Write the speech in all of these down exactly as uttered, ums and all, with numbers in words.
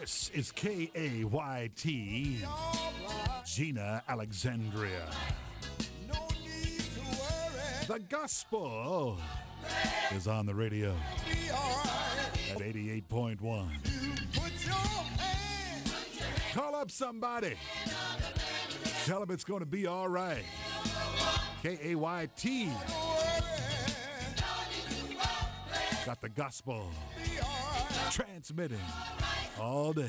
This is K A Y T, Gina Alexandria. The gospel is on the radio at eighty-eight point one. Call up somebody. Tell them it's going to be all right. K A Y T. Got the gospel transmitting all day.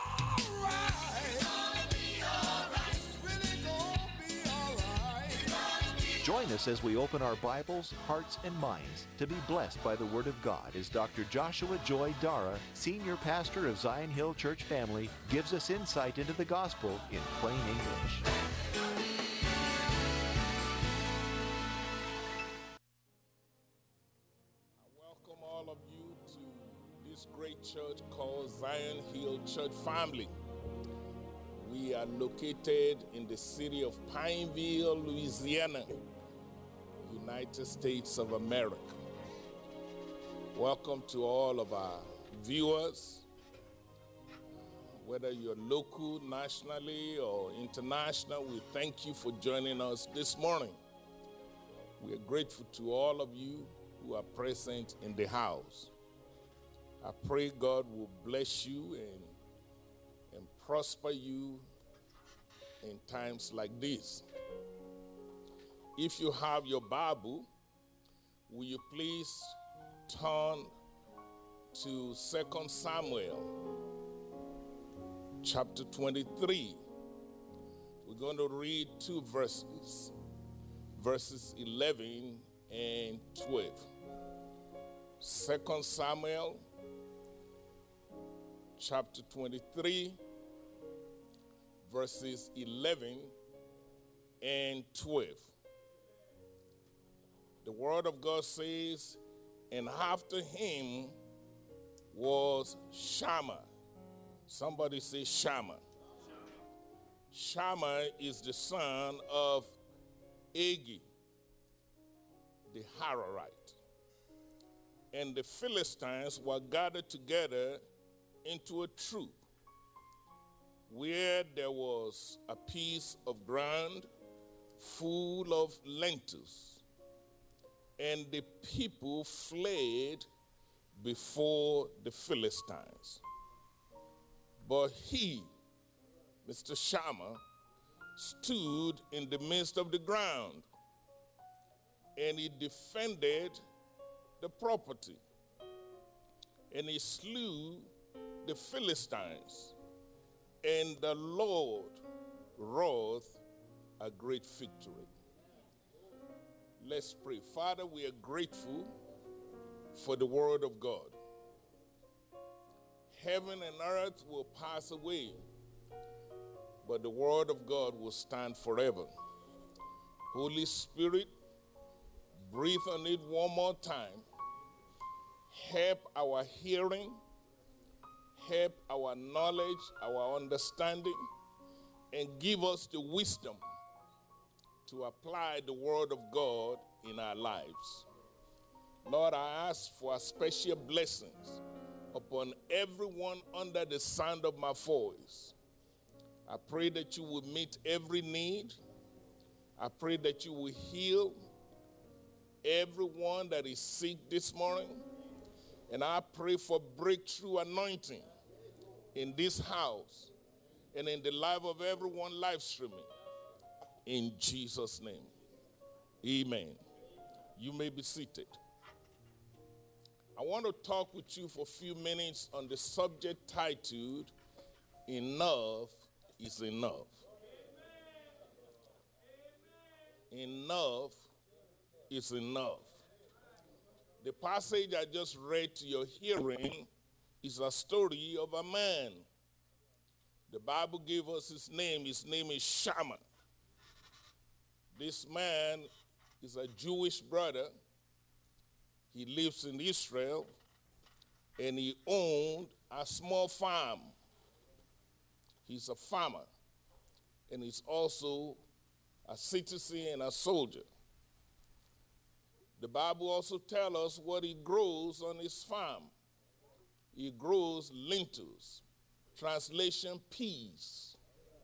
Join us as we open our Bibles, hearts, and minds to be blessed by the Word of God as Doctor Joshua Joy Dara, Senior Pastor of Zion Hill Church Family, gives us insight into the gospel in plain English. I welcome all of you to this great church called Zion Hill Church Family. We are located in the city of Pineville, Louisiana, United States of America. Welcome to all of our viewers, whether you're local, nationally, or international. We thank you for joining us this morning. We are grateful to all of you who are present in the house. I pray God will bless you and, and prosper you in times like this. If you have your Bible, will you please turn to Second Samuel chapter twenty-three. We're going to read two verses, verses eleven and twelve. Second Samuel chapter twenty-three, verses eleven and twelve. The word of God says, and after him was Shammah. Somebody say Shammah. Shammah is the son of Agi, the Hararite. And the Philistines were gathered together into a troop, where there was a piece of ground full of lentils. And the people fled before the Philistines. But he, Mister Shammah, stood in the midst of the ground, and he defended the property, and he slew the Philistines, and the Lord wrought a great victory. Let's pray. Father, we are grateful for the word of God. Heaven and earth will pass away, but the word of God will stand forever. Holy Spirit, breathe on it one more time. Help our hearing, help our knowledge, our understanding, and give us the wisdom to apply the word of God in our lives. Lord, I ask for special blessings upon everyone under the sound of my voice. I pray that you will meet every need. I pray that you will heal everyone that is sick this morning. And I pray for breakthrough anointing in this house and in the life of everyone live streaming. In Jesus' name, amen. You may be seated. I want to talk with you for a few minutes on the subject titled, Enough is Enough. Enough is enough. The passage I just read to your hearing is a story of a man. The Bible gave us his name. His name is Shammah. This man is a Jewish brother. He lives in Israel, and he owned a small farm. He's a farmer, and he's also a citizen and a soldier. The Bible also tells us what he grows on his farm. He grows lentils. translation peace.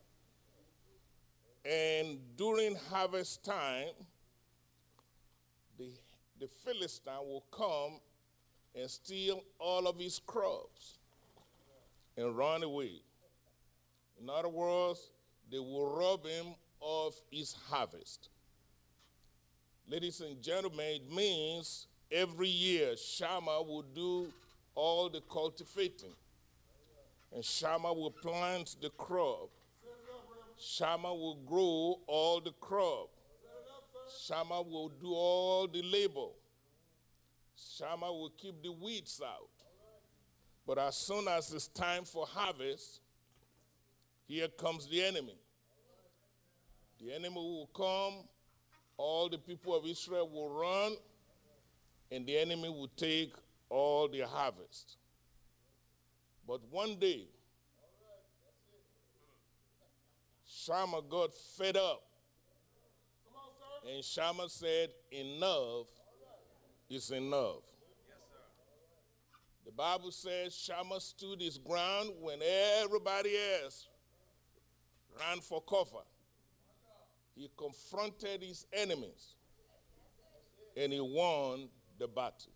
And during harvest time, the, the Philistine will come and steal all of his crops and run away. In other words, they will rob him of his harvest. Ladies and gentlemen, it means every year Shammah will do all the cultivating. And Shammah will plant the crop. Shammah will grow all the crop. Shammah will do all the labor. Shammah will keep the weeds out. But as soon as it's time for harvest, here comes the enemy. The enemy will come, all the people of Israel will run, and the enemy will take all the harvest. But one day, Shammah got fed up. And Shammah said, enough is enough. The Bible says Shammah stood his ground when everybody else ran for cover. He confronted his enemies, and he won the battle.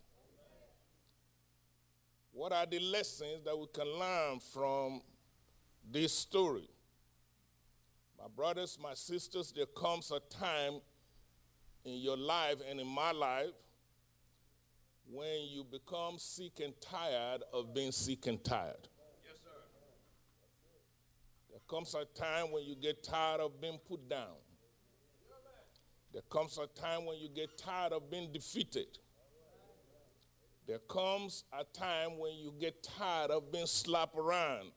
What are the lessons that we can learn from this story? My brothers, my sisters, there comes a time in your life and in my life when you become sick and tired of being sick and tired. Yes, sir. There comes a time when you get tired of being put down. There comes a time when you get tired of being defeated. There comes a time when you get tired of being slapped around.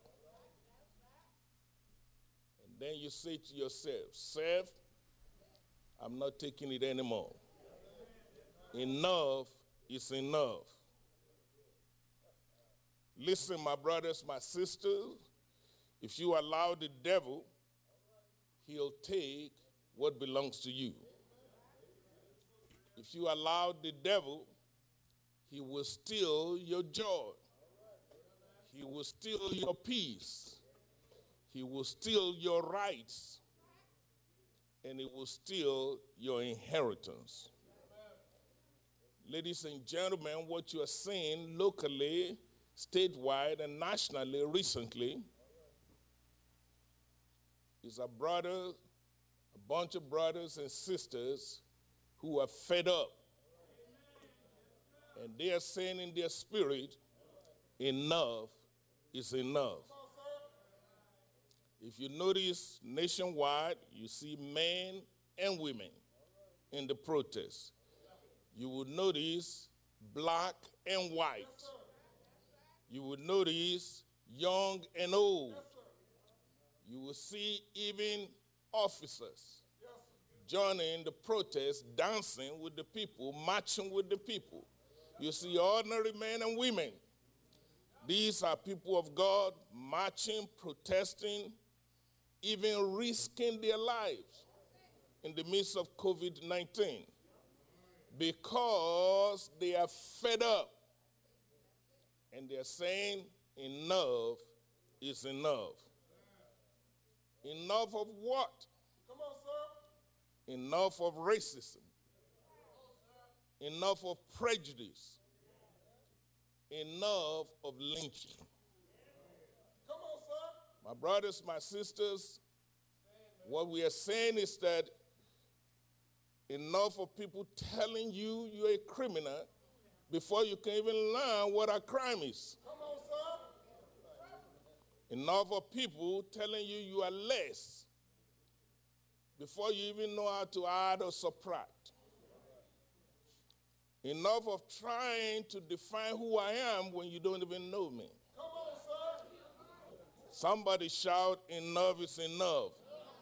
And then you say to yourself, Self, I'm not taking it anymore. Enough is enough. Listen, my brothers, my sisters, if you allow the devil, he'll take what belongs to you. If you allow the devil, he will steal your joy. He will steal your peace. He will steal your rights. And he will steal your inheritance. Ladies and gentlemen, what you are seeing locally, statewide, and nationally recently is a brother, a bunch of brothers and sisters who are fed up. And they are saying in their spirit, enough is enough. If you notice nationwide, you see men and women in the protests. You will notice black and white. You will notice young and old. You will see even officers joining the protest, dancing with the people, marching with the people. You see ordinary men and women. These are people of God marching, protesting, even risking their lives in the midst of COVID nineteen because they are fed up and they're saying enough is enough. Enough of what? Come on, sir. Enough of racism. Enough of prejudice. Enough of lynching. Come on, sir. My brothers, my sisters, what we are saying is that enough of people telling you you're a criminal before you can even learn what a crime is. Come on, sir. Enough of people telling you you are less before you even know how to add or subtract. Enough of trying to define who I am when you don't even know me. Come on, sir. Somebody shout, enough is enough.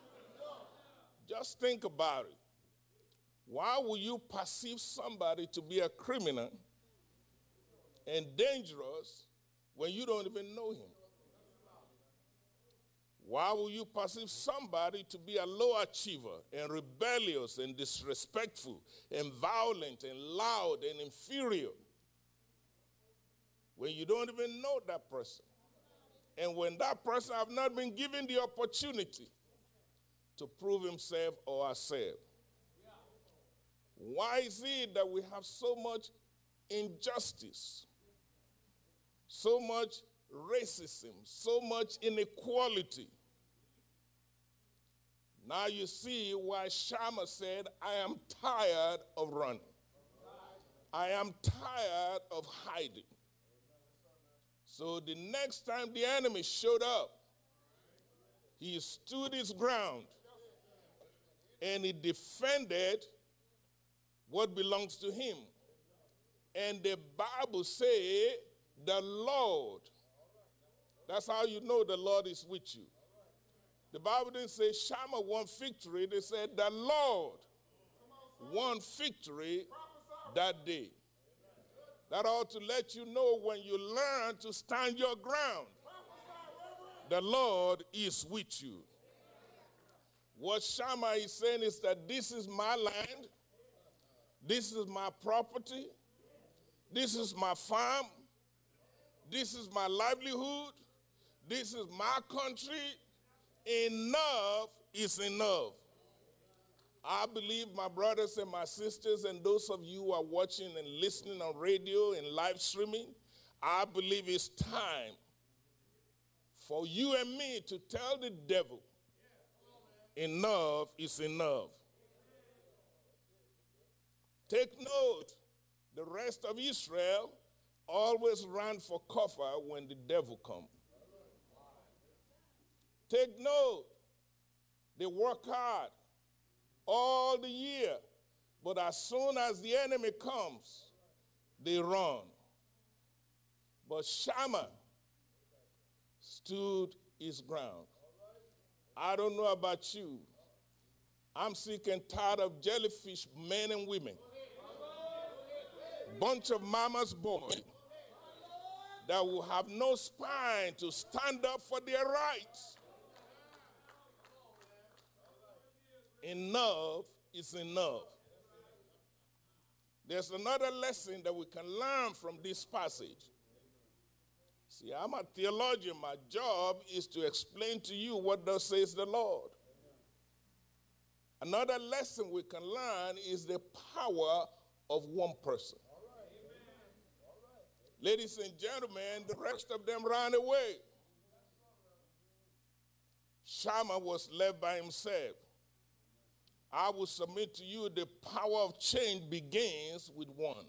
Just think about it. Why would you perceive somebody to be a criminal and dangerous when you don't even know him? Why will you perceive somebody to be a low achiever and rebellious and disrespectful and violent and loud and inferior when you don't even know that person? And when that person have not been given the opportunity to prove himself or herself. Why is it that we have so much injustice, so much racism, so much inequality? Now you see why Shammah said, I am tired of running. I am tired of hiding. So the next time the enemy showed up, he stood his ground and he defended what belongs to him. And the Bible says, the Lord, that's how you know the Lord is with you. The Bible didn't say Shammah won victory. They said the Lord won victory that day. That ought to let you know when you learn to stand your ground, the Lord is with you. What Shammah is saying is that this is my land, this is my property, this is my farm, this is my livelihood, this is my country. Enough is enough. I believe, my brothers and my sisters, and those of you who are watching and listening on radio and live streaming, I believe it's time for you and me to tell the devil, enough is enough. Take note, the rest of Israel always ran for cover when the devil comes. Take note, they work hard all the year, but as soon as the enemy comes, they run. But Shammah stood his ground. I don't know about you. I'm sick and tired of jellyfish men and women. Bunch of mama's boys that will have no spine to stand up for their rights. Enough is enough. There's another lesson that we can learn from this passage. See, I'm a theologian. My job is to explain to you what thus says the Lord. Another lesson we can learn is the power of one person. Ladies and gentlemen, the rest of them ran away. Shammah was left by himself. I will submit to you the power of change begins with one.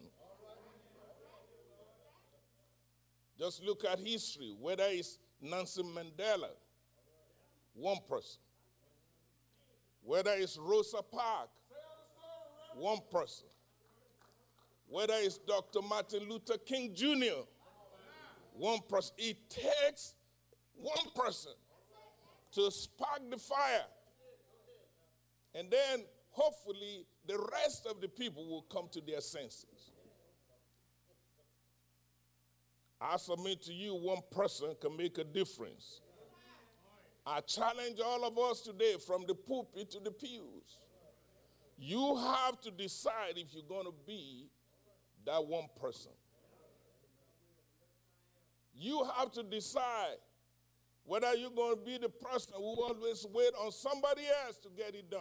Just look at history, whether it's Nelson Mandela, one person. Whether it's Rosa Parks, one person. Whether it's Doctor Martin Luther King Junior, one person. It takes one person to spark the fire. And then, hopefully, the rest of the people will come to their senses. I submit to you, one person can make a difference. I challenge all of us today, from the pulpit to the pews. You have to decide if you're going to be that one person. You have to decide whether you're going to be the person who always wait on somebody else to get it done,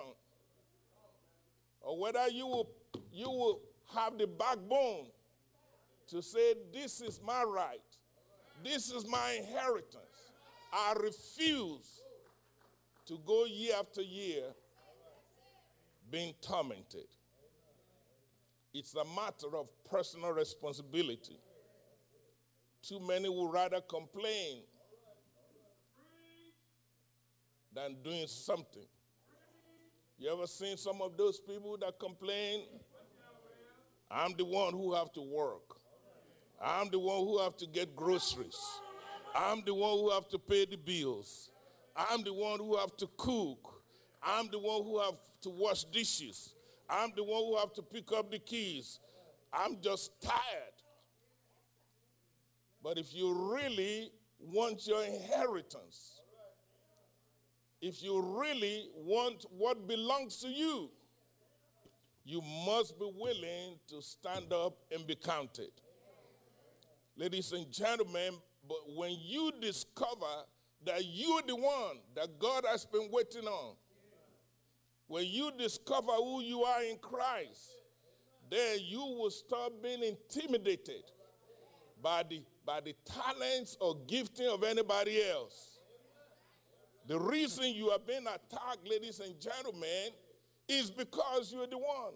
or whether you will, you will have the backbone to say, this is my right, this is my inheritance. I refuse to go year after year being tormented. It's a matter of personal responsibility. Too many would rather complain than doing something. You ever seen some of those people that complain? I'm the one who have to work. I'm the one who have to get groceries. I'm the one who have to pay the bills. I'm the one who have to cook. I'm the one who have to wash dishes. I'm the one who have to pick up the keys. I'm just tired. But if you really want your inheritance, if you really want what belongs to you, you must be willing to stand up and be counted. Ladies and gentlemen, But when you discover that you're the one that God has been waiting on, when you discover who you are in Christ, then you will stop being intimidated by the, by the talents or gifting of anybody else. The reason you are being attacked, ladies and gentlemen, is because you're the one.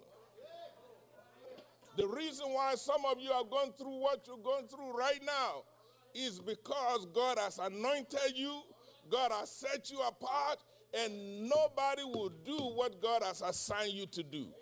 The reason why some of you are going through what you're going through right now is because God has anointed you, God has set you apart, and nobody will do what God has assigned you to do.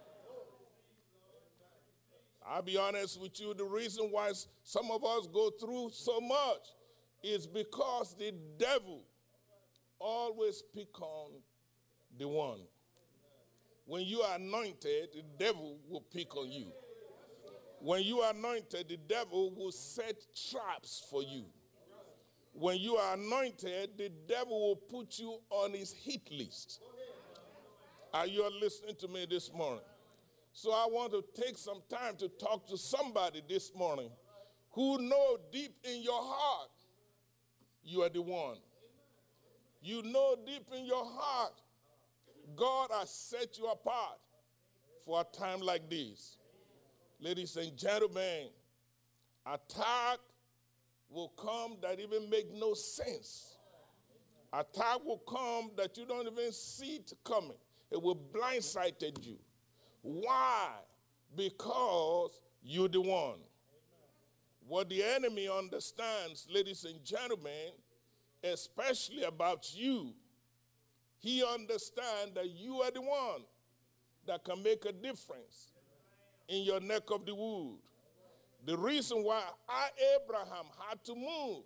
I'll be honest with you, the reason why some of us go through so much is because the devil always pick on the one. When you are anointed, the devil will pick on you. When you are anointed, the devil will set traps for you. When you are anointed, the devil will put you on his hit list. Are you listening to me this morning? So I want to take some time to talk to somebody this morning who know deep in your heart you are the one. You know deep in your heart God has set you apart for a time like this. Ladies and gentlemen, attack will come that even make no sense. Attack will come that you don't even see it coming. It will blindside you. Why? Because you're the one. What the enemy understands, ladies and gentlemen, especially about you, he understands that you are the one that can make a difference in your neck of the wood. The reason why I, Abraham had to move,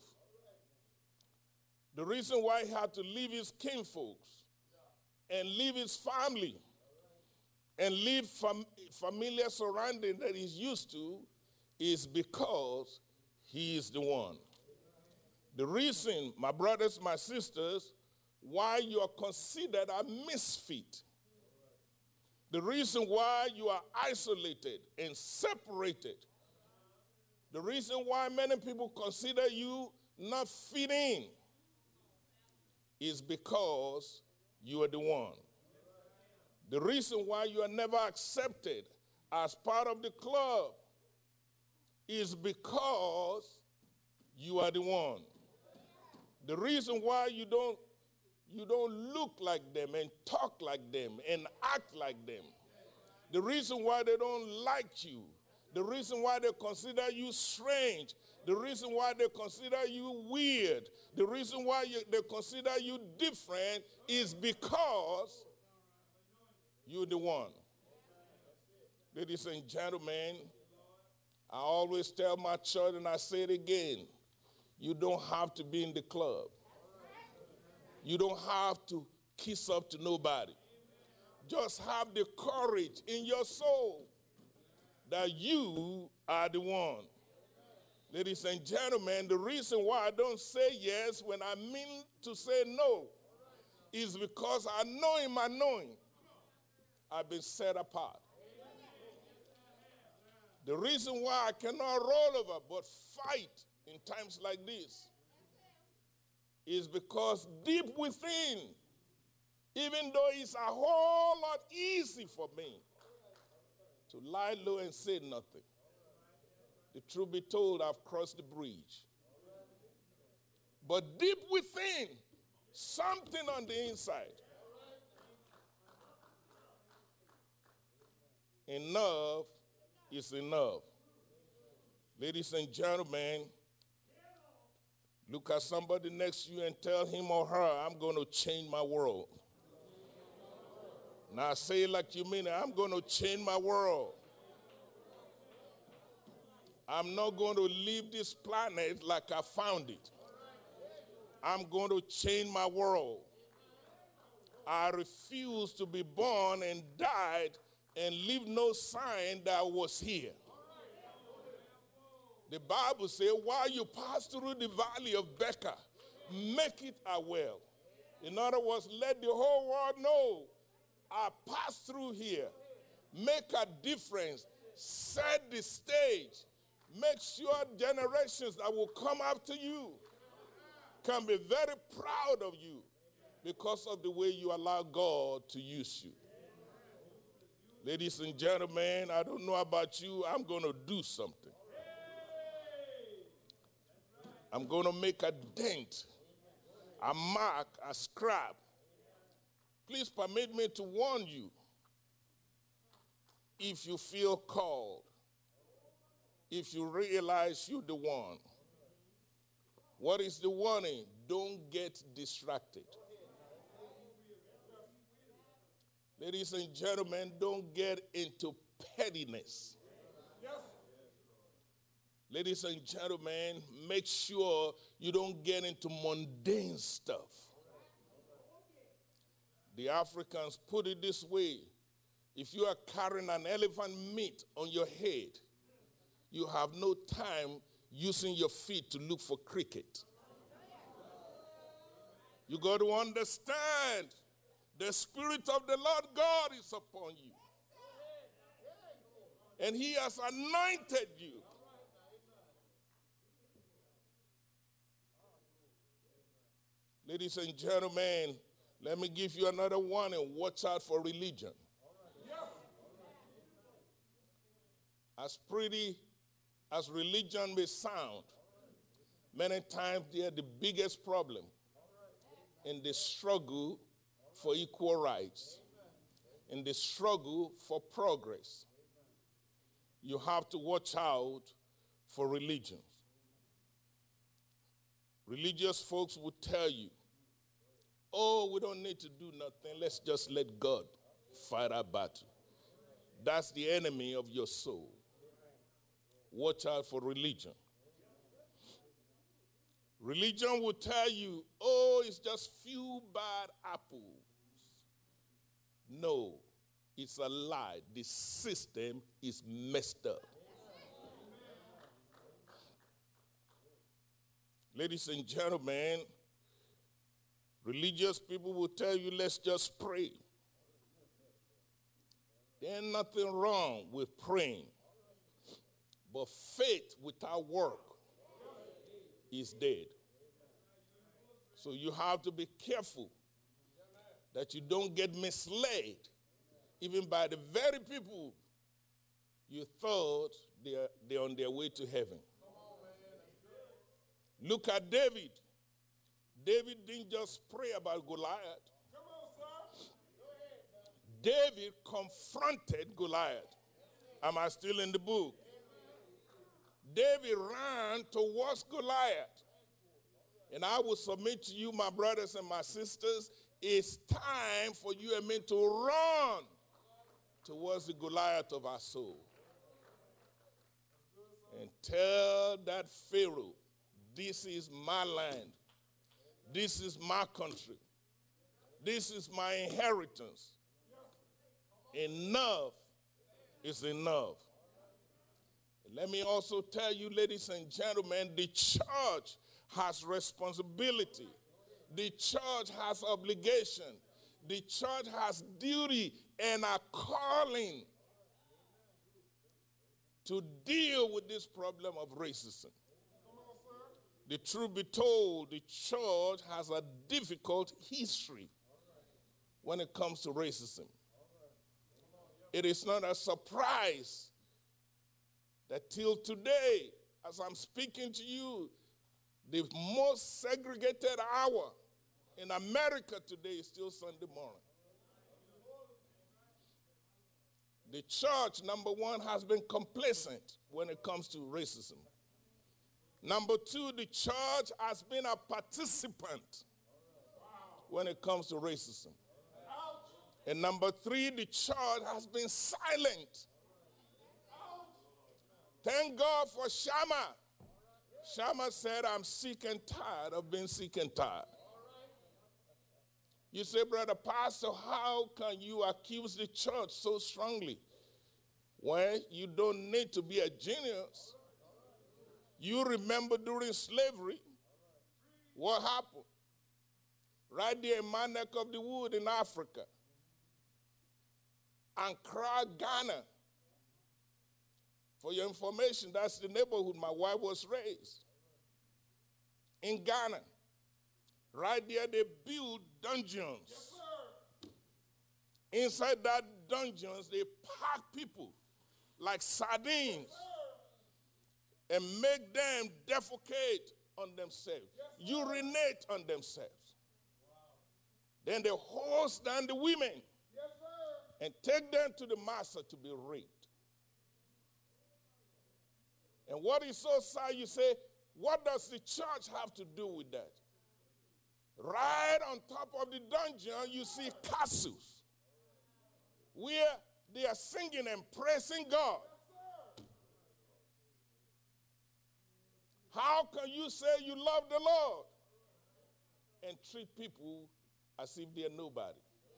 the reason why he had to leave his kinfolks and leave his family and leave fam- familiar surrounding that he's used to is because he is the one. The reason, my brothers, my sisters, why you are considered a misfit, the reason why you are isolated and separated, the reason why many people consider you not fit in is because you are the one. The reason why you are never accepted as part of the club is because you are the one. The reason why you don't you don't look like them and talk like them and act like them, the reason why they don't like you, the reason why they consider you strange, the reason why they consider you weird, the reason why you, they consider you different is because you're the one. Ladies and gentlemen, I always tell my church, and I say it again, you don't have to be in the club. You don't have to kiss up to nobody. Just have the courage in your soul that you are the one. Ladies and gentlemen, the reason why I don't say yes when I mean to say no is because I know in my knowing I've been set apart. The reason why I cannot roll over but fight in times like this is because deep within, even though it's a whole lot easy for me to lie low and say nothing, the truth be told, I've crossed the bridge. But deep within, something on the inside, enough is enough. Ladies and gentlemen, look at somebody next to you and tell him or her, I'm going to change my world. Now say it like you mean it. I'm going to change my world. I'm not going to leave this planet like I found it. I'm going to change my world. I refuse to be born and died and leave no sign that I was here. The Bible says, while you pass through the valley of Becca, make it a well. In other words, let the whole world know I passed through here. Make a difference. Set the stage. Make sure generations that will come after you can be very proud of you because of the way you allow God to use you. Ladies and gentlemen, I don't know about you, I'm going to do something. I'm going to make a dent, a mark, a scrap. Please permit me to warn you, if you feel called, if you realize you're the one. What is the warning? Don't get distracted. Ladies and gentlemen, don't get into pettiness. Ladies and gentlemen, make sure you don't get into mundane stuff. The Africans put it this way: if you are carrying an elephant meat on your head, you have no time using your feet to look for cricket. You got to understand, the Spirit of the Lord God is upon you. And He has anointed you. Ladies and gentlemen, let me give you another warning. Watch out for religion. As pretty as religion may sound, many times they are the biggest problem in the struggle for equal rights, in the struggle for progress. You have to watch out for religions. Religious folks will tell you, oh, we don't need to do nothing. Let's just let God fight our battle. That's the enemy of your soul. Watch out for religion. Religion will tell you, oh, it's just few bad apples. No, it's a lie. The system is messed up. Ladies and gentlemen, religious people will tell you, let's just pray. There's nothing wrong with praying. But faith without work is dead. So you have to be careful that you don't get misled, even by the very people you thought they're, they're on their way to heaven. Look at David. David didn't just pray about Goliath. David confronted Goliath. Am I still in the book? David ran towards Goliath. And I will submit to you, my brothers and my sisters, it's time for you and me to run towards the Goliath of our soul. And tell that Pharaoh, this is my land. This is my country. This is my inheritance. Enough is enough. Let me also tell you, ladies and gentlemen, the church has responsibility. The church has obligation. The church has duty and a calling to deal with this problem of racism. The truth be told, the church has a difficult history when it comes to racism. It is not a surprise that till today, as I'm speaking to you, the most segregated hour in America today is still Sunday morning. The church, number one, has been complacent when it comes to racism. Number two, the church has been a participant when it comes to racism. And number three, the church has been silent. Thank God for Shammah. Shammah said, I'm sick and tired of being sick and tired. You say, Brother Pastor, how can you accuse the church so strongly? Well, you don't need to be a genius. You remember during slavery, what happened? Right there in my neck of the wood in Africa, Accra, Ghana, For your information, that's the neighborhood my wife was raised. In Ghana. Right there, they build dungeons. Yes, inside that dungeons, they pack people like sardines. Yes, and make them defecate on themselves, yes, urinate on themselves. Wow. Then they hose down the women, yes, and take them to the master to be raped. And what is so sad, you say, what does the church have to do with that? Right on top of the dungeon, you see castles where they are singing and praising God. How can you say you love the Lord and treat people as if they are nobody?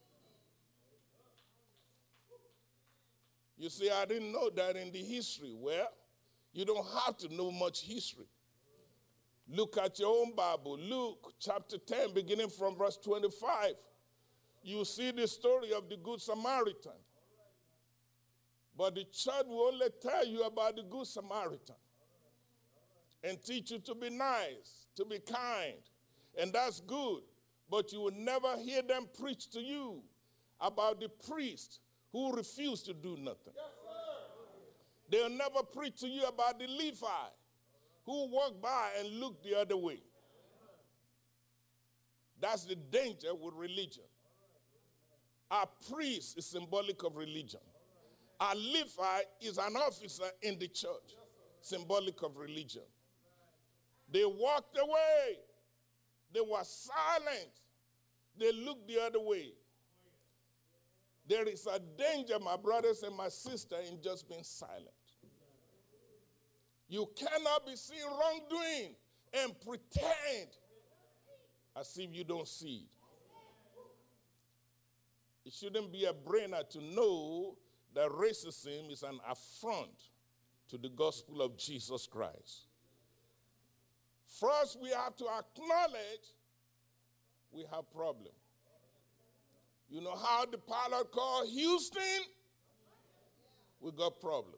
You see, I didn't know that in the history. Well, you don't have to know much history. Look at your own Bible. Luke chapter ten, beginning from verse twenty-five. You see the story of the Good Samaritan. But the church will only tell you about the Good Samaritan and teach you to be nice, to be kind. And that's good. But you will never hear them preach to you about the priest who refused to do nothing. Yes, they'll never preach to you about the Levi who walked by and looked the other way. That's the danger with religion. Our priest is symbolic of religion. Our Levi is an officer in the church, symbolic of religion. They walked away. They were silent. They looked the other way. There is a danger, my brothers and my sisters, in just being silent. You cannot be seeing wrongdoing and pretend as if you don't see it. It shouldn't be a brainer to know that racism is an affront to the gospel of Jesus Christ. First, we have to acknowledge we have problem. You know how the pilot called Houston? We got problem.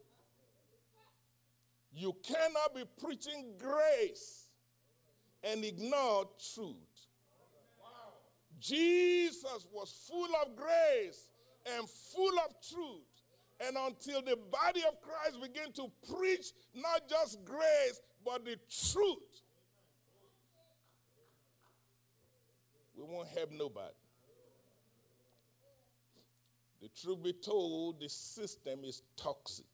You cannot be preaching grace and ignore truth. Jesus was full of grace and full of truth. And until the body of Christ begin to preach not just grace, but the truth, we won't help nobody. The truth be told, the system is toxic.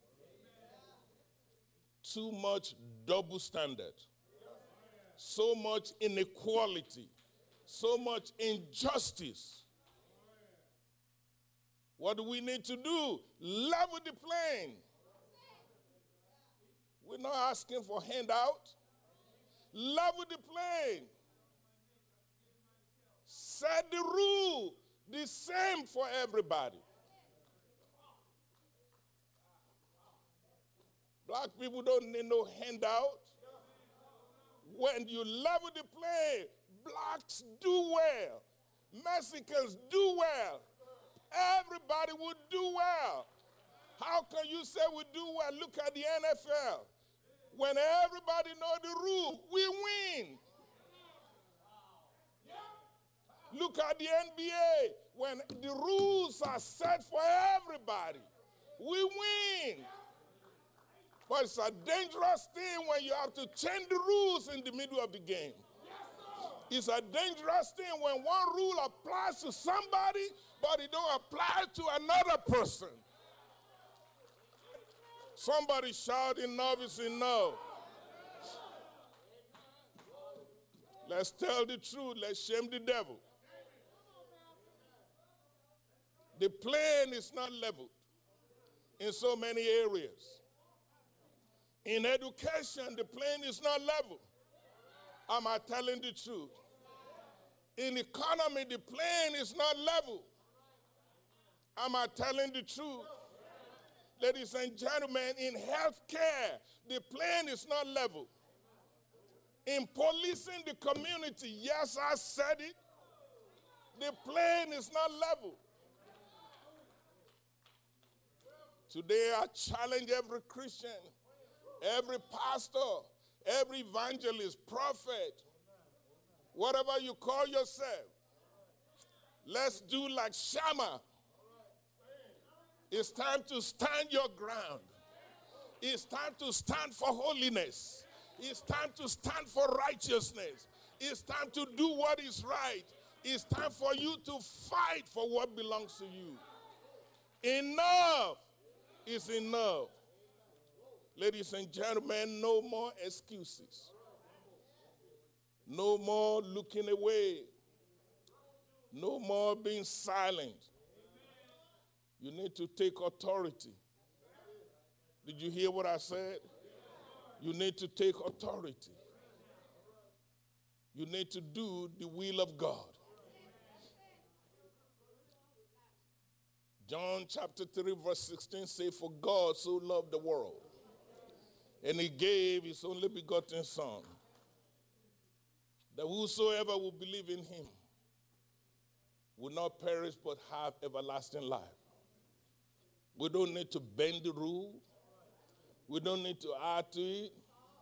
Too much double standard. So much inequality. So much injustice. What do we need to do? Level the playing. We're not asking for handout. Level the playing. Set the rule the same for everybody. Black people don't need no handout. When you level the play, blacks do well. Mexicans do well. Everybody would do well. How can you say we do well? Look at the N F L. When everybody know the rule, we win. Look at the N B A. When the rules are set for everybody, we win. But it's a dangerous thing when you have to change the rules in the middle of the game. It's a dangerous thing when one rule applies to somebody, but it don't apply to another person. Somebody shout, enough is enough. Let's tell the truth. Let's shame the devil. The plane is not leveled in so many areas. In education, the plane is not level. Am I telling the truth? In economy, the plane is not level. Am I telling the truth? Ladies and gentlemen, in healthcare, the plane is not level. In policing the community, yes, I said it, the plane is not level. Today I challenge every Christian, every pastor, every evangelist, prophet, whatever you call yourself. Let's do like Shammah. It's time to stand your ground. It's time to stand for holiness. It's time to stand for righteousness. It's time to do what is right. It's time for you to fight for what belongs to you. Enough is enough. Ladies and gentlemen, no more excuses. No more looking away. No more being silent. You need to take authority. Did you hear what I said? You need to take authority. You need to do the will of God. John chapter three verse sixteen says, for God so loved the world, and he gave his only begotten Son, that whosoever will believe in him will not perish but have everlasting life. We don't need to bend the rule. We don't need to add to it.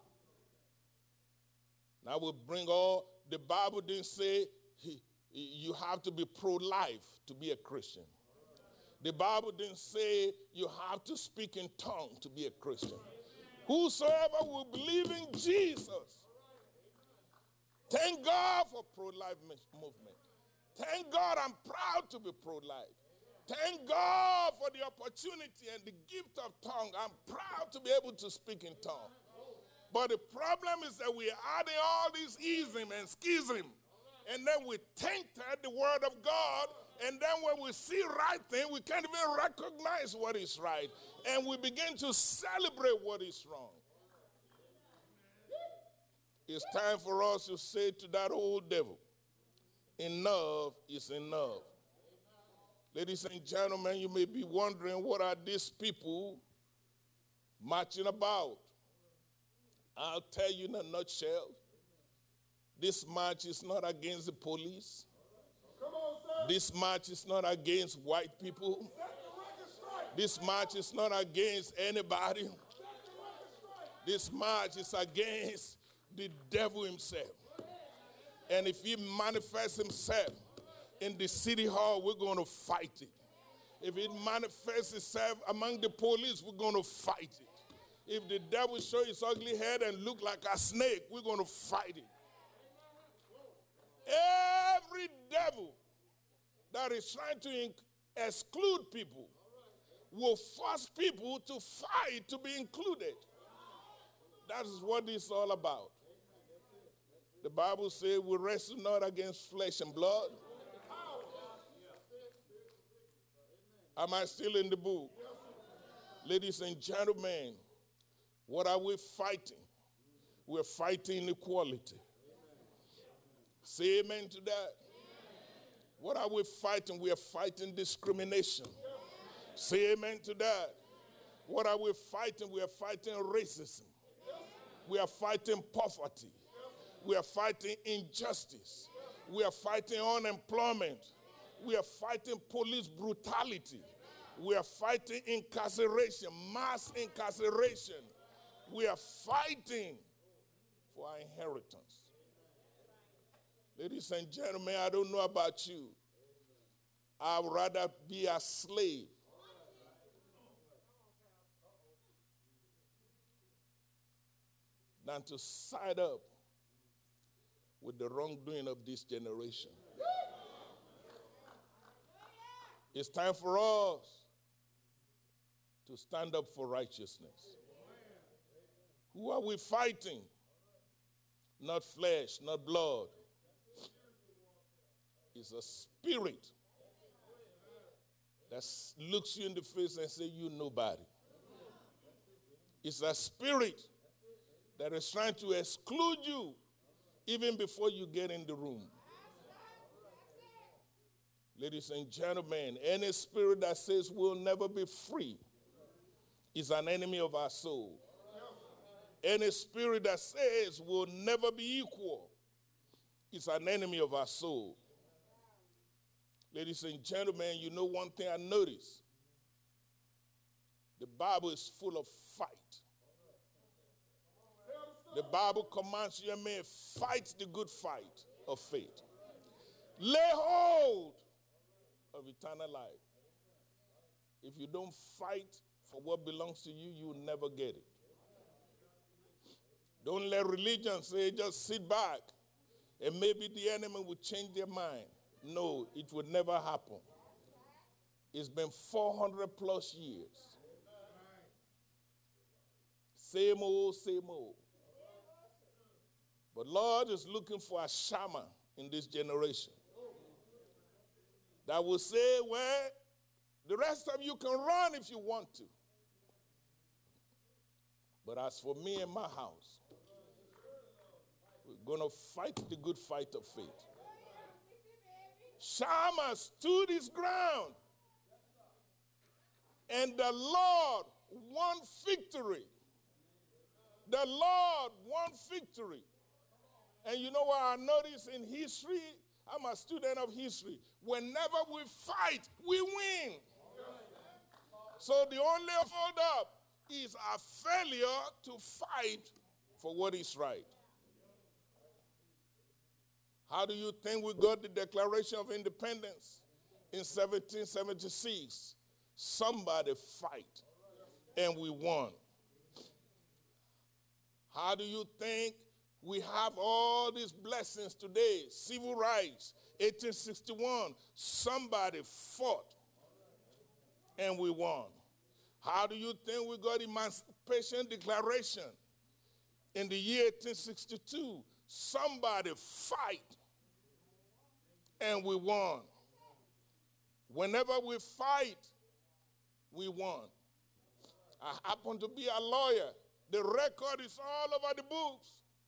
Now we bring all, the Bible didn't say he, you have to be pro-life to be a Christian. The Bible didn't say you have to speak in tongues to be a Christian. Whosoever will believe in Jesus. Thank God for pro-life movement. Thank God I'm proud to be pro-life. Thank God for the opportunity and the gift of tongue. I'm proud to be able to speak in tongue. But the problem is that we're adding all these ism and schism, and then we tainted the word of God, and then when we see right thing, we can't even recognize what is right, and we begin to celebrate what is wrong. It's time for us to say to that old devil, enough is enough. Ladies and gentlemen, you may be wondering, what are these people marching about? I'll tell you in a nutshell. This march is not against the police. Come on, sir. This march is not against white people. This march is not against anybody. This march is against the devil himself. And if he manifests himself in the city hall, we're going to fight it. If it manifests itself among the police, we're going to fight it. If the devil shows his ugly head and look like a snake, we're going to fight it. Every devil that is trying to exclude people will force people to fight to be included. That is what this is all about. The Bible says we wrestle not against flesh and blood. Am I still in the book? Ladies and gentlemen, what are we fighting? We're fighting inequality. Say amen to that. Amen. What are we fighting? We are fighting discrimination. Say amen to that. Amen. What are we fighting? We are fighting racism. We are fighting poverty. We are fighting injustice. We are fighting unemployment. We are fighting police brutality. We are fighting incarceration, mass incarceration. We are fighting for our inheritance. Ladies and gentlemen, I don't know about you. I would rather be a slave than to side up with the wrongdoing of this generation. It's time for us to stand up for righteousness. Who are we fighting? Not flesh, not blood. It's a spirit that looks you in the face and says, you nobody. It's a spirit that is trying to exclude you even before you get in the room. Ladies and gentlemen, any spirit that says we'll never be free is an enemy of our soul. Any spirit that says we'll never be equal is an enemy of our soul. Ladies and gentlemen, you know one thing I noticed. The Bible is full of fight. The Bible commands you and me, fight the good fight of faith. Lay hold of eternal life. If you don't fight for what belongs to you, you will never get it. Don't let religion say just sit back and maybe the enemy will change their mind. No, it would never happen. It's been four hundred plus years. Same old, same old. But Lord is looking for a shaman in this generation that will say, well, the rest of you can run if you want to. But as for me and my house, we're going to fight the good fight of faith. Shammah stood his ground, and the Lord won victory. The Lord won victory. And you know what I notice in history? I'm a student of history. Whenever we fight, we win. So the only hold up is a failure to fight for what is right. How do you think we got the Declaration of Independence in seventeen seventy-six? Somebody fight, and we won. How do you think we have all these blessings today? Civil rights, eighteen sixty-one, somebody fought, and we won. How do you think we got Emancipation Declaration in the year eighteen sixty-two? Somebody fight, and we won. Whenever we fight, we won. I happen to be a lawyer. The record is all over the books.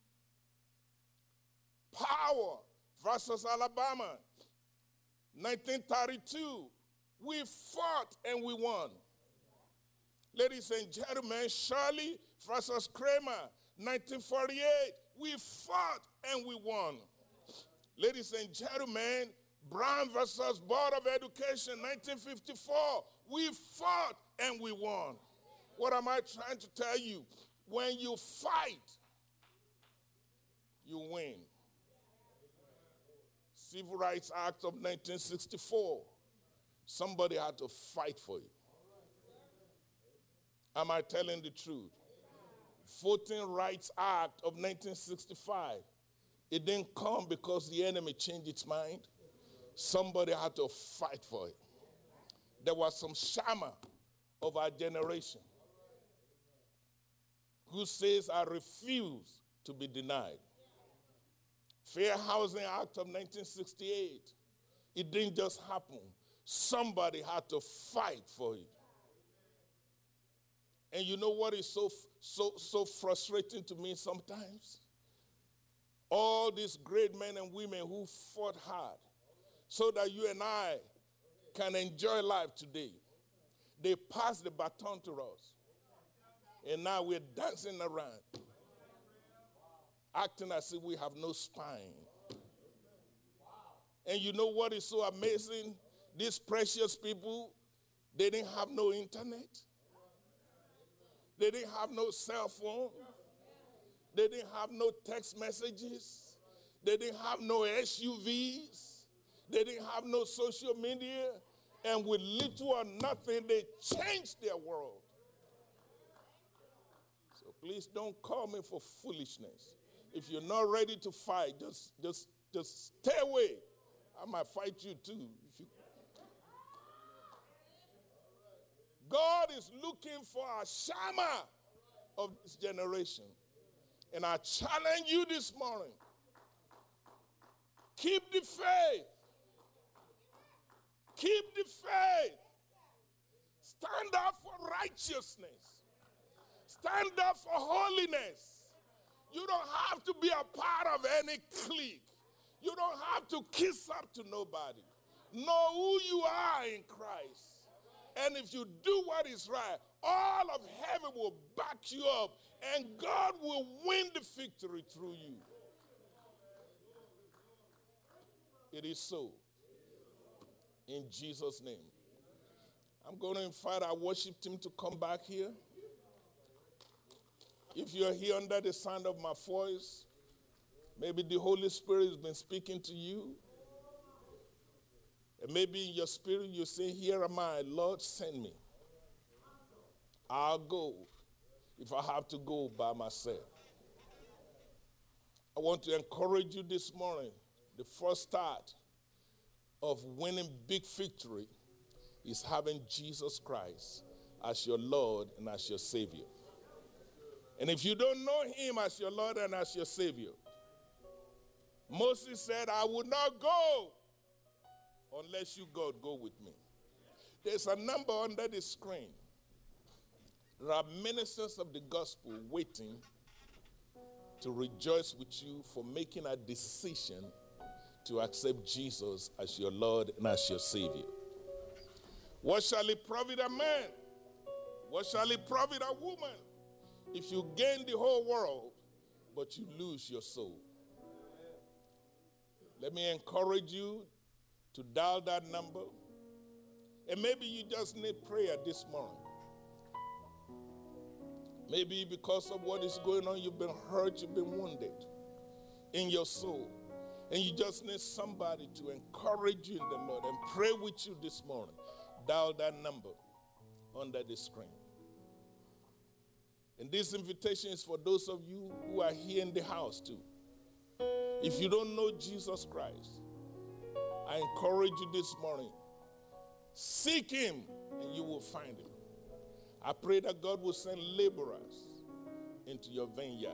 Power versus Alabama, nineteen thirty-two. We fought and we won. Ladies and gentlemen, Shirley versus Kramer, nineteen forty-eight. We fought and we won. Ladies and gentlemen, Brown versus Board of Education, nineteen fifty-four. We fought and we won. What am I trying to tell you? When you fight, you win. Civil Rights Act of nineteen sixty-four. Somebody had to fight for it. Am I telling the truth? Voting Rights Act of nineteen sixty-five. It didn't come because the enemy changed its mind. Somebody had to fight for it. There was some shaman of our generation who says, I refuse to be denied. Fair Housing Act of nineteen sixty-eight. It didn't just happen. Somebody had to fight for it. And you know what is so, so, so frustrating to me sometimes? All these great men and women who fought hard so that you and I can enjoy life today. They passed the baton to us. And now we're dancing around, acting as if we have no spine. And you know what is so amazing? These precious people, they didn't have no internet. They didn't have no cell phone. They didn't have no text messages. They didn't have no S U Vs. They didn't have no social media. And with little or nothing, they changed their world. So please don't call me for foolishness. If you're not ready to fight, just, just, just stay away. I might fight you too. If you... God is looking for a shaman of this generation. And I challenge you this morning. Keep the faith. Keep the faith. Stand up for righteousness. Stand up for holiness. You don't have to be a part of any clique. You don't have to kiss up to nobody. Know who you are in Christ. And if you do what is right, all of heaven will back you up, and God will win the victory through you. It is so. In Jesus' name. I'm going to invite our worship team to come back here. If you're here under the sound of my voice, maybe the Holy Spirit has been speaking to you. And maybe in your spirit you say, here am I, Lord, send me. I'll go if I have to go by myself. I want to encourage you this morning. The first start of winning big victory is having Jesus Christ as your Lord and as your Savior. And if you don't know him as your Lord and as your Savior, Moses said, I will not go unless you, God, go with me. There's a number under the screen. There are ministers of the gospel waiting to rejoice with you for making a decision to accept Jesus as your Lord and as your Savior. What shall it profit a man? What shall it profit a woman if you gain the whole world, but you lose your soul? Let me encourage you to dial that number. And maybe you just need prayer this morning. Maybe because of what is going on, you've been hurt, you've been wounded in your soul. And you just need somebody to encourage you in the Lord and pray with you this morning. Dial that number under the screen. And this invitation is for those of you who are here in the house too. If you don't know Jesus Christ, I encourage you this morning, seek him and you will find him. I pray that God will send laborers into your vineyard.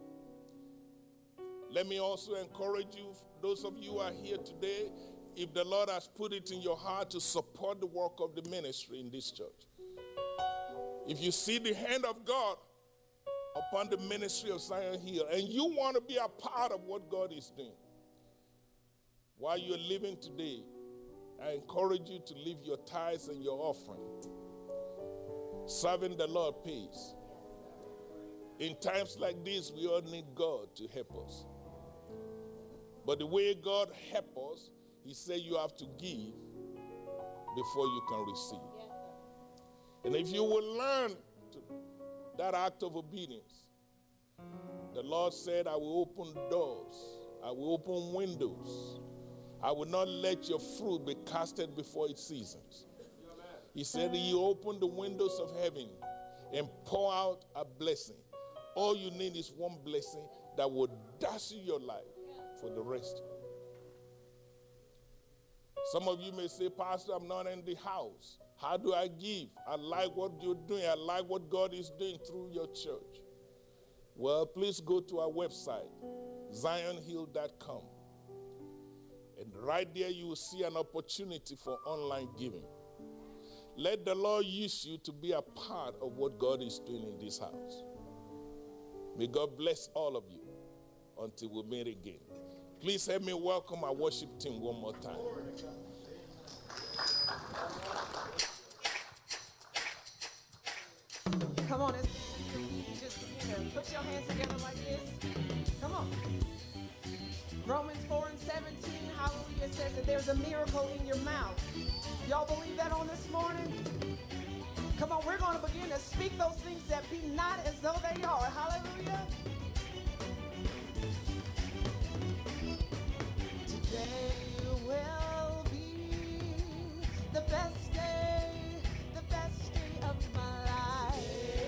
Let me also encourage you, those of you who are here today, if the Lord has put it in your heart to support the work of the ministry in this church. If you see the hand of God upon the ministry of Zion Hill and you want to be a part of what God is doing, while you're living today, I encourage you to leave your tithes and your offering. Serving the Lord pays. In times like this, we all need God to help us. But the way God helps us, he said you have to give before you can receive. And if you will learn to, that act of obedience, the Lord said, I will open doors. I will open windows. I will not let your fruit be casted before its seasons. He said he opened the windows of heaven and pour out a blessing. All you need is one blessing that will dazzle your life for the rest. Some of you may say, Pastor, I'm not in the house. How do I give? I like what you're doing. I like what God is doing through your church. Well, please go to our website, zion hill dot com. And right there you will see an opportunity for online giving. Let the Lord use you to be a part of what God is doing in this house. May God bless all of you until we meet again. Please help me welcome our worship team one more time. Come on, it's, just you know, put your hands together like this. Come on. Romans four and seventeen, hallelujah, says that there's a miracle in your mouth. Y'all believe that on this morning? Come on, we're going to begin to speak those things that be not as though they are. Hallelujah. Today will be the best day, the best day of my life.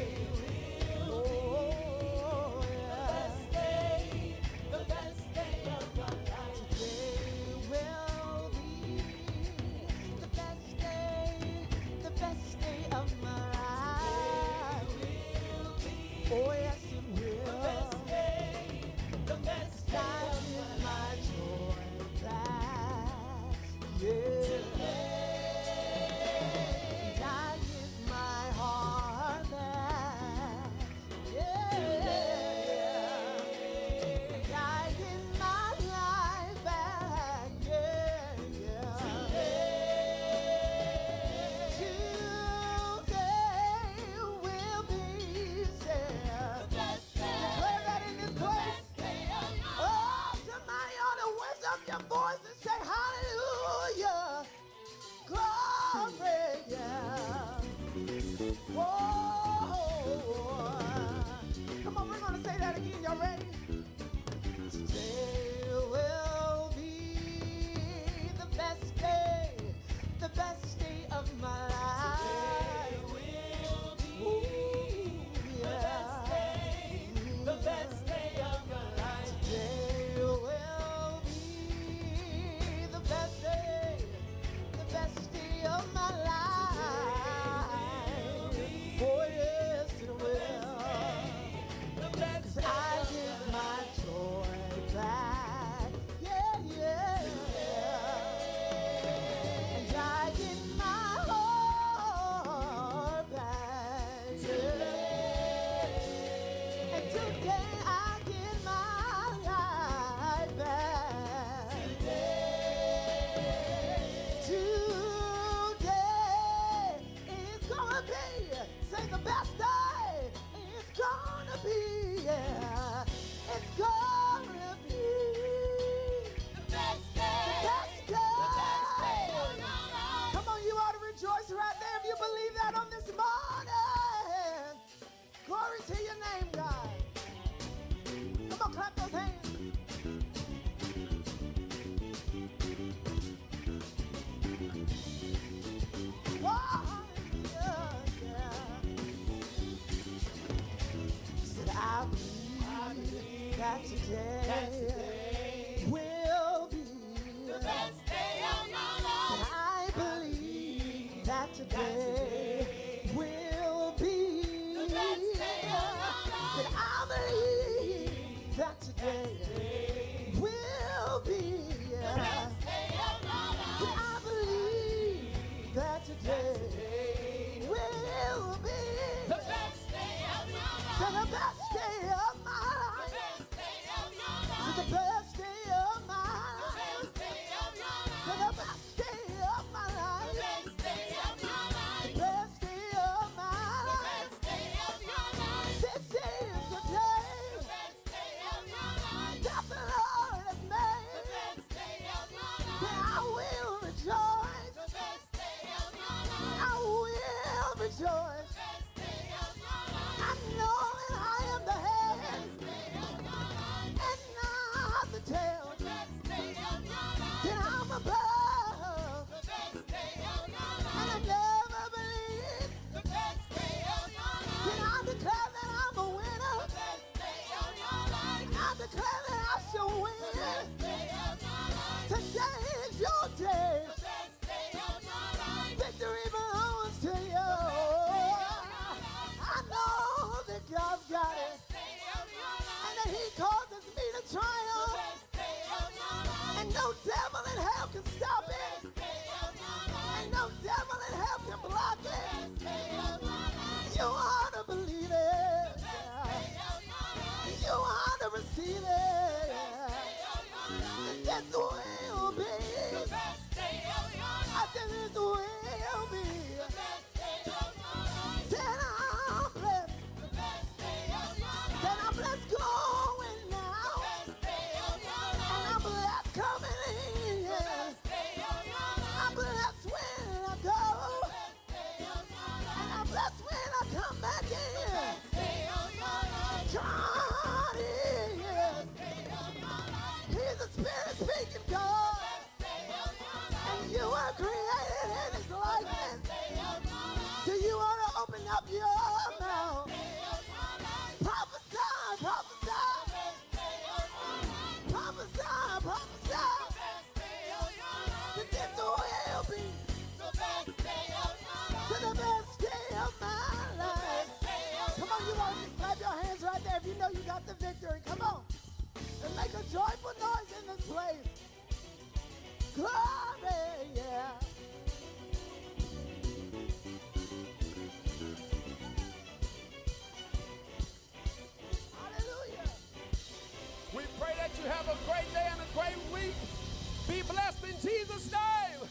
Oh, yeah. The best day, the best day of my life. Today will be the best day, the best day of my life. Oh, yes, it will. The best day, the best day of my life. Yeah. Today Whoa. Come on, we're going to say that again. Y'all ready? Today will be the best day, the best day of my life. Ooh, yeah. The best day of your life. Today will be the best day, the best day of my life. Oh yes, it will. The best 'Cause I get my joy back. Yeah, yeah. And I get my heart back. Yeah. And today I get my life back. Today is gonna be, say the best day. It's gonna be, yeah. It's gonna be the best day. the best The day. best day of your life. Come on, you ought to rejoice right there if you believe that on this morning. Glory to your name, God. Come on, clap those hands. Whoa, hallelujah, yeah. Said I believe that today will be The best day of your and life. I believe that today will be. The best day of your life. And I believe that today will be. The best day of your life. And I believe that today will be. The best day of your To life. the best day of my life. Best day of your To life. the best day of my life. Best day of your To life. the best day of my life. Best day of your life. Best day of my life. Best day of your life. This is the day Best day of your life. that the Lord has made. Best day of your That life. I will rejoice. The best day of your life. I will rejoice. Best day of your life. I know that I am the head Best day of your life. and not the tail. Best day of your life. That I'm above The best day of your and I life. never believe. The best day of your That life. I declare that I'm a winner. Best day of your life. I declare that I shall win. Best day of your life. Today is your day. The best day of your life. Victory belongs to you. I know that God's got it. Best day of your life. And that He causes me to triumph. Best day of your life. And no devil in hell can stop it. Best day of your life. And no devil in hell can block it. Best day of your life. You ought to believe it. Best day of your life. You ought to receive it. And this will be. Best day of your I life. said this will be. Best day of your life. Said I'm blessed. The best day of your life. Said I'm blessed going now. Best day of your And life. I'm blessed coming in. Best day of your life. I'm blessed when I go. Best day of your life. And I'm blessed when I come back in. Best day of your life. God is. Day of your life. He's a spirit speaking God. Best day of your life. And you were created in His likeness. Day of your life. So you want to open up your mouth. Day of your life. Prophesy, prophesy. Best day of your life. Prophesy, prophesy. Best day of your life. That this will be The best day of your life. to the best day of my life. Day of Come on, you want to just clap your hands right there if you know you got the victory. Come on. And make a joyful noise in this place. Glory, yeah. Hallelujah. We pray that you have a great day and a great week. Be blessed in Jesus' name.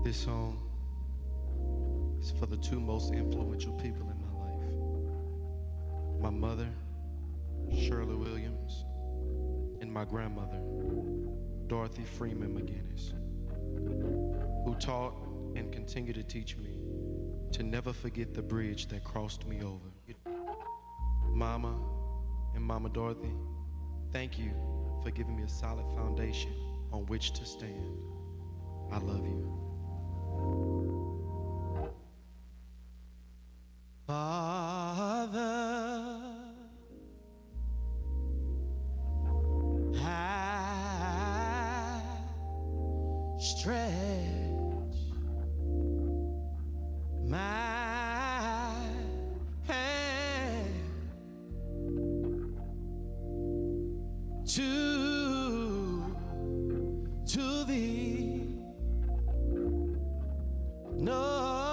This song is for the two most influential people in my life. My mother, Shirley Williams, and my grandmother, Dorothy Freeman McGinnis, who taught and continue to teach me to never forget the bridge that crossed me over. Mama and Mama Dorothy, thank you for giving me a solid foundation on which to stand. I love you. Father, I stretch my hand to to thee. No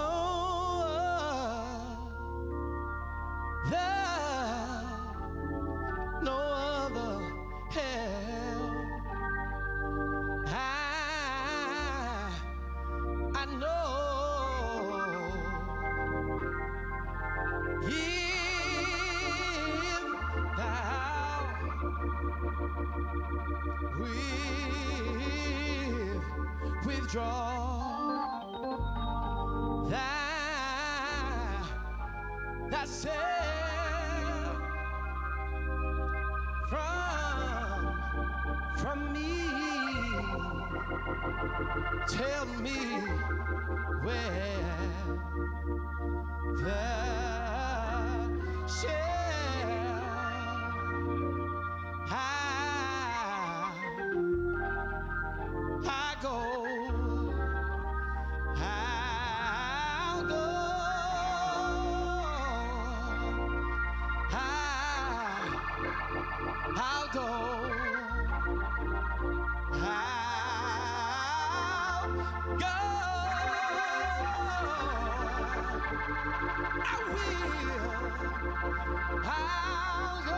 withdraw that that self from from me. Tell me where the shall I I go. I'll go, I'll go, I will, I'll go,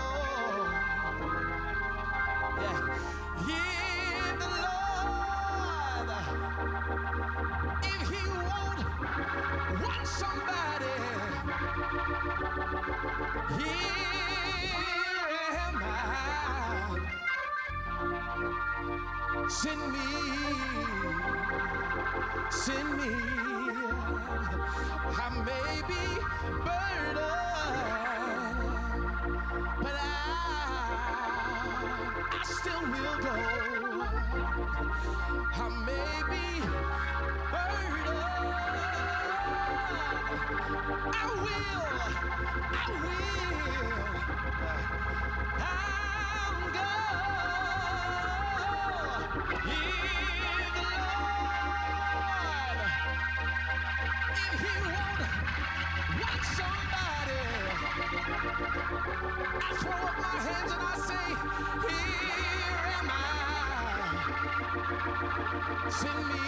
yeah, yeah, the Lord, if He won't want somebody, here am I. Send me, send me. I may be burdened, but I, I still will go. I may be burdened, I will, I will. I'll go. If the Lord, if He won't want somebody, I throw up my hands and I say, here am I. Send me,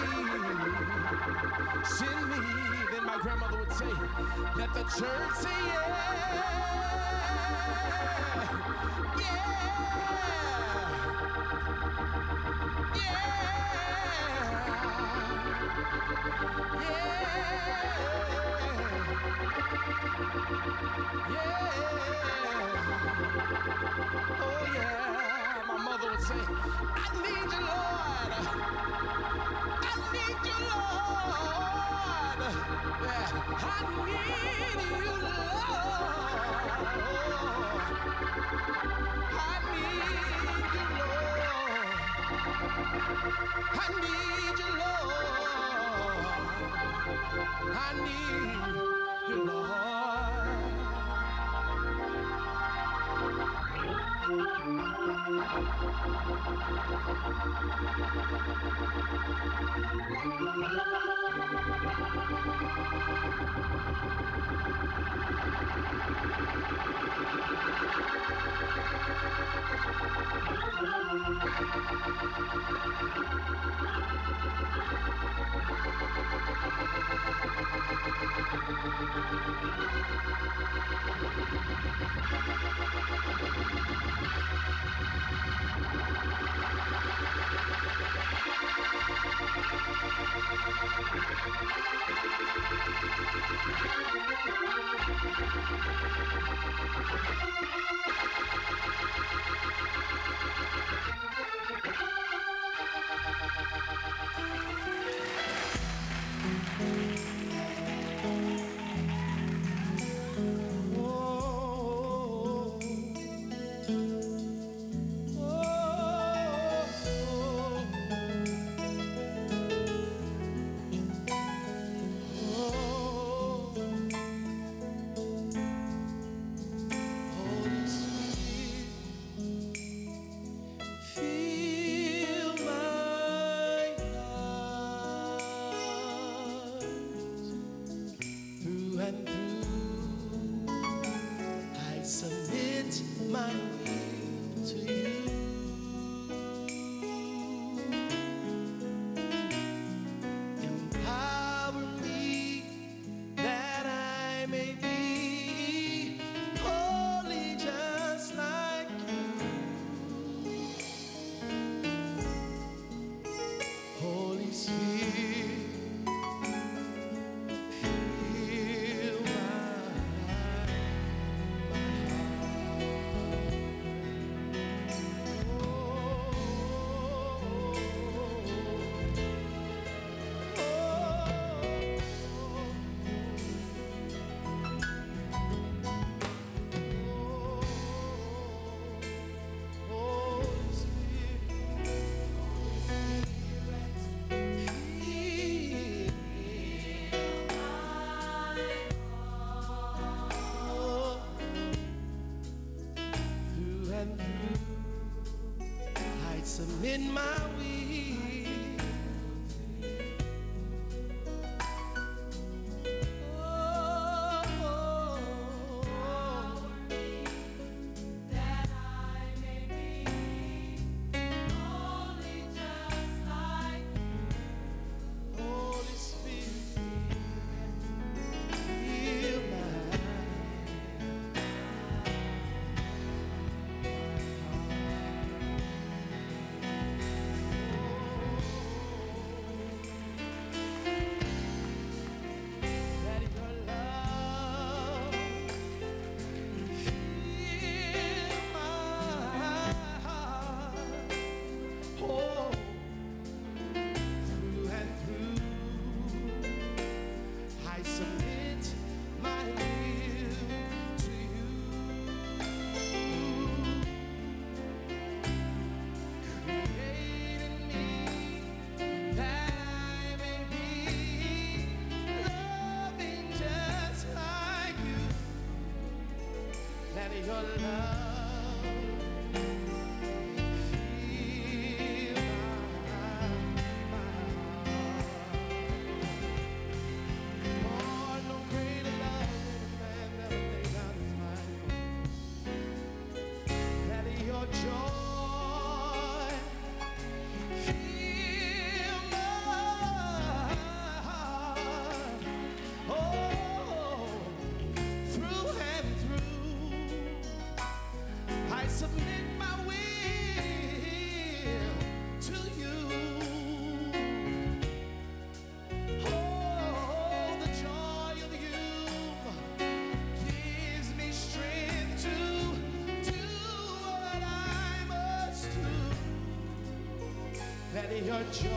send me. Then my grandmother would say, let the church say yeah, yeah. Yeah, yeah, yeah. Oh yeah, my mother would say, I need you, Lord. I need you, Lord. Yeah, I need you, Lord. I need you, Lord. I need you, Lord. I need you, in my will. Your joy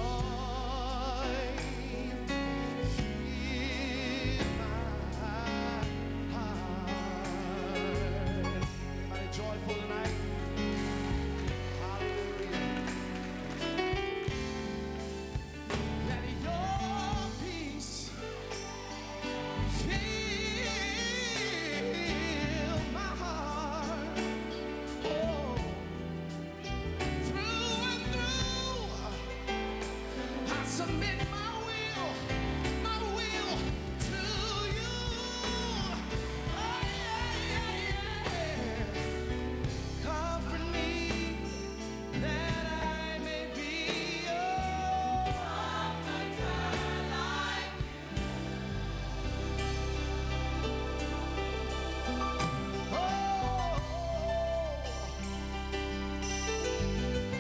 fill my heart. Everybody joyful tonight? Hallelujah. Let your peace fill my heart. Oh, through and through. I submit my